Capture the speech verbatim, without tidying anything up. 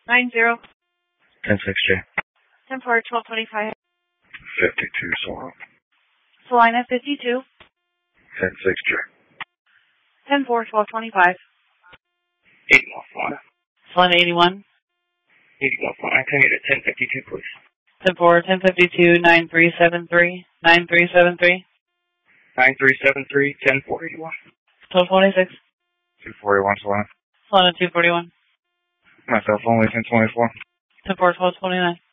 Nine zero. Ten six J. Ten four twelve twenty five. Fifty two Solana. Salina fifty two. Ten six J. Ten four twelve twenty five. Eight North Solana. Salina eighty one. Eighty North Solana. Can you get ten fifty two, please? Ten four ten fifty two nine three seven three nine three seven three. Nine three seven three ten four eighty one. Twelve twenty six. Two forty one Solana. Salina two forty one. Myself only ten twenty four. Ten four twelve twenty nine.